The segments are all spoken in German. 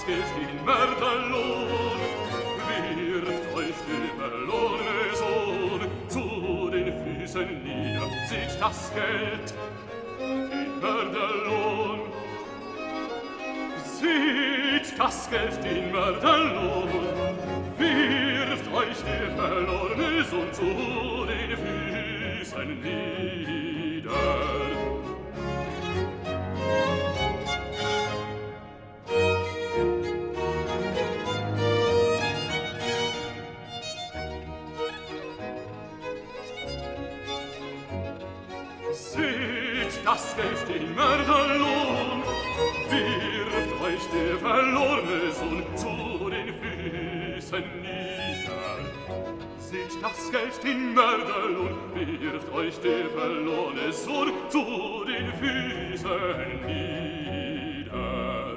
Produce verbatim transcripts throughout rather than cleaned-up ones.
das Geld in Mörderlohn, wirft euch der verlorene Sohn zu den Füßen nieder, seht das Geld in Mörderlohn. Seht das Geld in Mörderlohn, wirft euch der verlorene Sohn zu den Füßen nieder. Seht das Geld in Mörderlohn, wirft euch der verlorene Sohn zu den Füßen nieder. Seht das Geld in Mörderlohn, wirft euch der verlorene Sohn zu den Füßen nieder.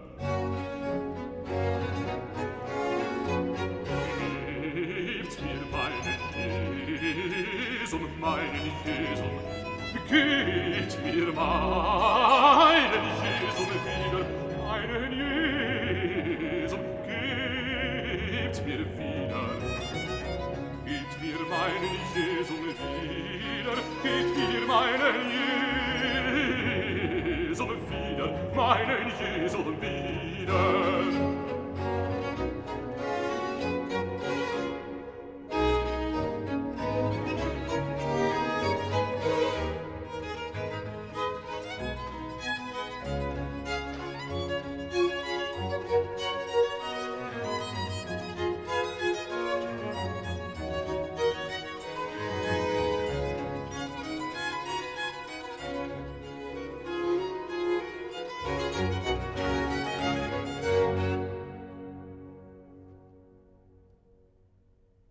Gebt mir meinen Jesum, meinen Jesum, gebt mir meinen Jesum wieder, meinen Jesum, gebt mir wieder. Gebt mir meinen Jesum wieder, gebt mir meinen Jesum wieder, meinen Jesum wieder.